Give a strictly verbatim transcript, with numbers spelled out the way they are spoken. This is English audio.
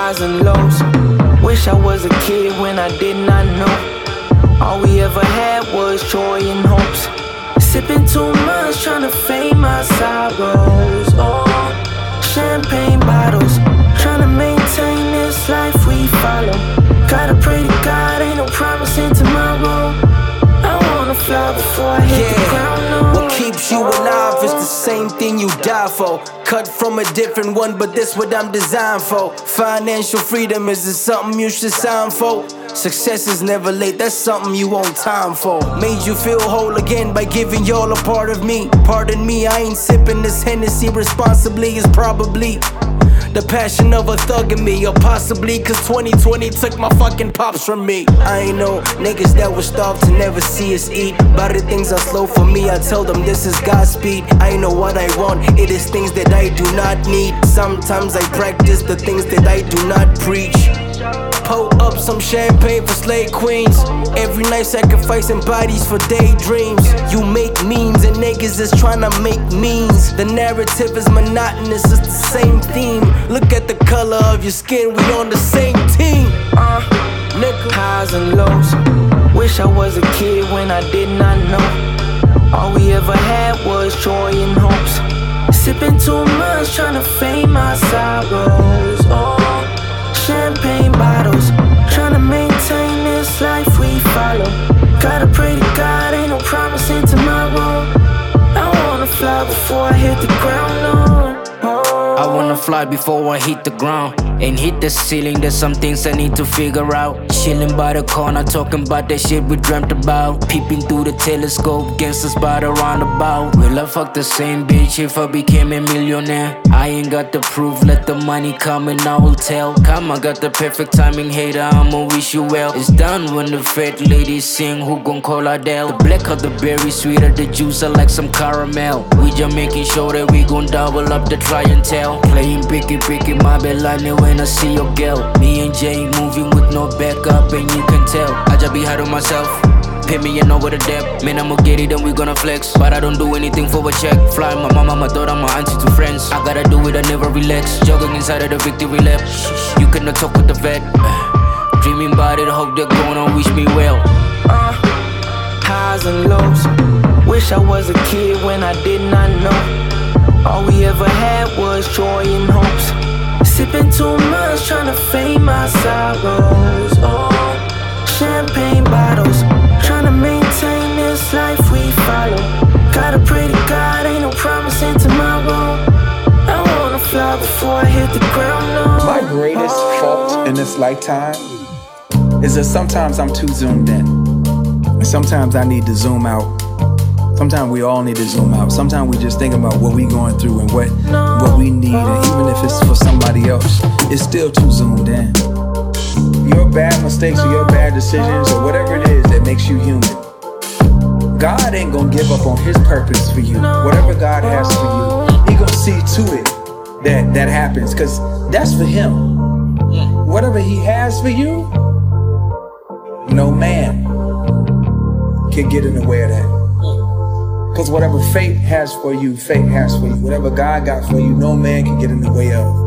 Highs and lows. Wish I was a kid when I did not know. All we ever had was joy and hopes. Sipping too much, trying to fade my sorrows. Oh, champagne bottles, trying to maintain this life we follow. Gotta pray to God, ain't no promising tomorrow. I wanna fly before I hit yeah. the ground. No. What keeps you alive is the same thing you die for. Cut from a different one, but this what I'm designed for. Financial freedom, is it something you should sign for? Success is never late, that's something you want time for. Made you feel whole again by giving y'all a part of me. Pardon me, I ain't sipping this Hennessy responsibly. It's probably the passion of a thug in me, or possibly cause twenty twenty took my fucking pops from me. I ain't know niggas that would starve to never see us eat. But the things are slow for me, I tell them this is Godspeed. I know what I want, it is things that I do not need. Sometimes I practice the things that I do not preach. Pour up some champagne for slave queens. Every night sacrificing bodies for daydreams. You make memes and niggas is tryna make memes. The narrative is monotonous, it's the same theme. Look at the color of your skin, we on the same team. Uh, nigga. Highs and lows. Wish I was a kid when I did not know. All we ever had was joy and hopes. Sipping too much, tryna fade my sorrows. Oh, champagne bottles, tryna maintain this life we follow. Gotta pray to God, ain't no promising tomorrow. I wanna fly before I hit the ground. No. Oh. I wanna fly before I hit the ground and hit the ceiling. There's some things I need to figure out. Chilling by the corner, talking about that shit we dreamt about. Peeping through the telescope, gangsters by the roundabout. Will I fuck the same bitch if I became a millionaire? I ain't got the proof, let the money come and I will tell. Come, I got the perfect timing, hater, I'ma wish you well. It's done when the fat ladies sing, who gon' call Adele? The blacker the berry, sweeter the juice, I like some caramel. We just making sure that we gon' double up the clientele. Playing picky picky, my Bellani when I see your girl. Me and Jay moving with no backup and you can tell. I just be hard on myself. Pay me, you know what a debt. Man, I'ma get it and we gonna flex. But I don't do anything for a check. Fly my mama, my daughter, my auntie, two friends. I gotta do it, I never relax. Jogging inside of the victory lap. You cannot talk with the vet. Dreaming about it, hope they're gonna wish me well. Uh, highs and lows. Wish I was a kid when I did not know. All we ever had was joy and hopes. Sipping too much, tryna fade my sorrows. Oh, champagne bottles, tryna maintain this life we follow. Gotta pray to God, ain't no promising tomorrow. I wanna fly before I hit the ground. No. My greatest fault in this lifetime is that sometimes I'm too zoomed in, and sometimes I need to zoom out. Sometimes we all need to zoom out. Sometimes we just think about what we going through and what what we need, and even if it's for somebody else, it's still too zoomed in. Your bad mistakes or your bad decisions or whatever it is that makes you human, God ain't gonna give up on his purpose for you. Whatever God has for you, he gonna see to it that that happens, because that's for him. Whatever he has for you, no man can get in the way of that. Because whatever fate has for you, fate has for you. Whatever God got for you, no man can get in the way of.